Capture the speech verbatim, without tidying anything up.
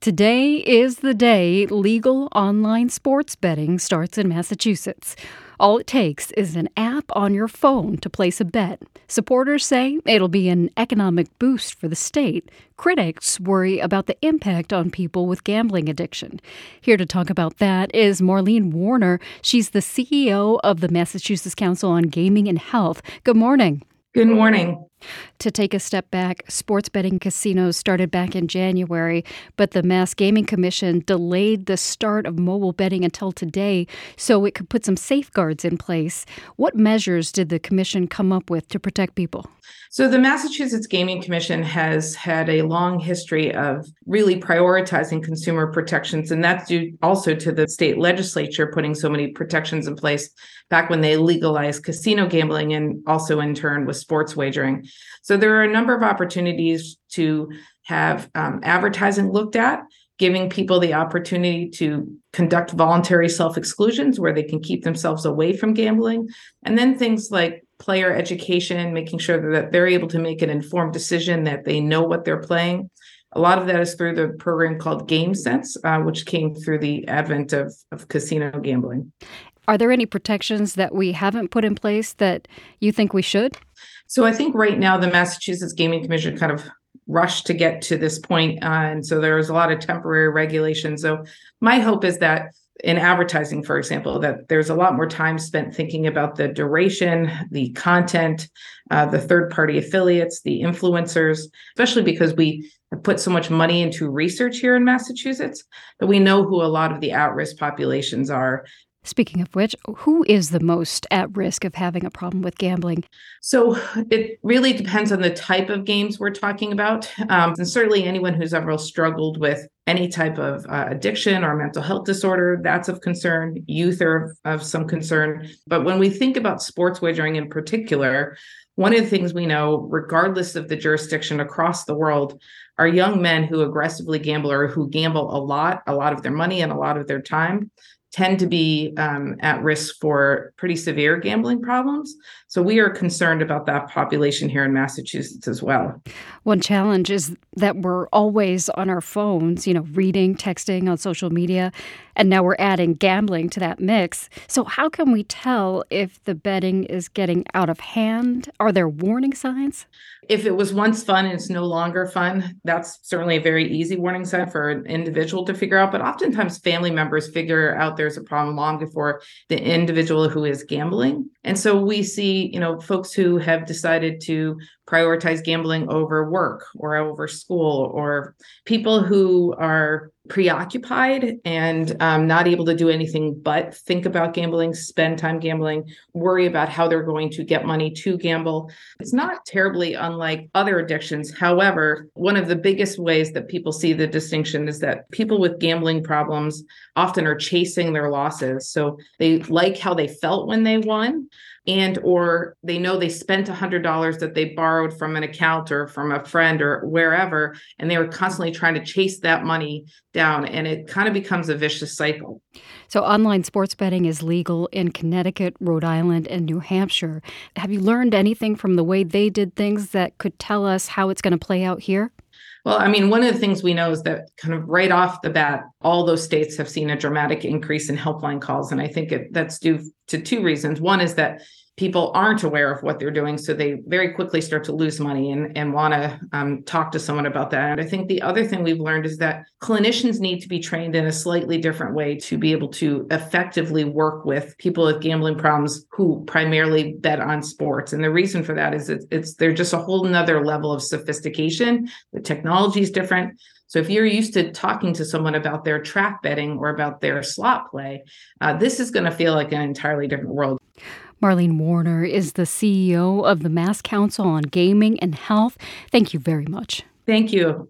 Today is the day legal online sports betting starts in Massachusetts. All it takes is an app on your phone to place a bet. Supporters say it'll be an economic boost for the state. Critics worry about the impact on people with gambling addiction. Here to talk about that is Marlene Warner. She's the C E O of the Massachusetts Council on Gaming and Health. Good morning. Good morning. To take a step back, sports betting casinos started back in January, but the Mass Gaming Commission delayed the start of mobile betting until today so it could put some safeguards in place. What measures did the commission come up with to protect people? So the Massachusetts Gaming Commission has had a long history of really prioritizing consumer protections, and that's due also to the state legislature putting so many protections in place back when they legalized casino gambling and also in turn with sports wagering. So there are a number of opportunities to have um, advertising looked at, giving people the opportunity to conduct voluntary self-exclusions where they can keep themselves away from gambling. And then things like player education, making sure that they're able to make an informed decision, that they know what they're playing. A lot of that is through the program called GameSense, uh, which came through the advent of, of casino gambling. Are there any protections that we haven't put in place that you think we should? So I think right now the Massachusetts Gaming Commission kind of rushed to get to this point, uh, and so there's a lot of temporary regulations. So my hope is that in advertising, for example, that there's a lot more time spent thinking about the duration, the content, uh, the third-party affiliates, the influencers, especially because we have put so much money into research here in Massachusetts that we know who a lot of the at-risk populations are. Speaking of which, who is the most at risk of having a problem with gambling? So it really depends on the type of games we're talking about. Um, and certainly anyone who's ever struggled with any type of uh, addiction or mental health disorder, that's of concern. Youth are of, of some concern. But when we think about sports wagering in particular, one of the things we know, regardless of the jurisdiction across the world, are young men who aggressively gamble or who gamble a lot, a lot of their money and a lot of their time, tend to be um, at risk for pretty severe gambling problems. So we are concerned about that population here in Massachusetts as well. One challenge is that we're always on our phones, you know, reading, texting on social media, and now we're adding gambling to that mix. So how can we tell if the betting is getting out of hand? Are there warning signs? If it was once fun and it's no longer fun, that's certainly a very easy warning sign for an individual to figure out. But oftentimes family members figure out there's a problem long before the individual who is gambling. And so we see, you know, folks who have decided to prioritize gambling over work or over school, or people who are preoccupied and um, not able to do anything but think about gambling, spend time gambling, worry about how they're going to get money to gamble. It's not terribly unlike other addictions. However, one of the biggest ways that people see the distinction is that people with gambling problems often are chasing their losses. So they like how they felt when they won, and or they know they spent one hundred dollars that they borrowed from an account or from a friend or wherever, and they were constantly trying to chase that money down, and it kind of becomes a vicious cycle. So online sports betting is legal in Connecticut, Rhode Island, and New Hampshire. Have you learned anything from the way they did things that could tell us how it's going to play out here? Well, I mean, one of the things we know is that kind of right off the bat, all those states have seen a dramatic increase in helpline calls. And I think it, that's due to two reasons. One is that people aren't aware of what they're doing, so they very quickly start to lose money and, and want to um, talk to someone about that. And I think the other thing we've learned is that clinicians need to be trained in a slightly different way to be able to effectively work with people with gambling problems who primarily bet on sports. And the reason for that is it's, it's they're just a whole nother level of sophistication. The technology is different. So if you're used to talking to someone about their track betting or about their slot play, uh, this is going to feel like an entirely different world. Marlene Warner is the C E O of the Mass Council on Gaming and Health. Thank you very much. Thank you.